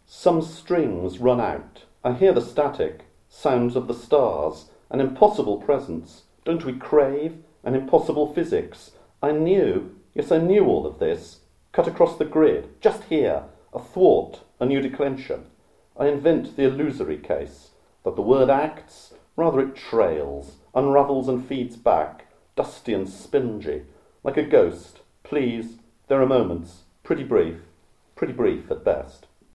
Some strings run out. I hear the static, sounds of the stars, an impossible presence. Don't we crave an impossible physics? I knew, yes, I knew all of this. Cut across the grid, just here, athwart a new declension. I invent the illusory case, that the word acts, rather it trails, unravels and feeds back, dusty and spingy, like a ghost. Please, there are moments, pretty brief at best.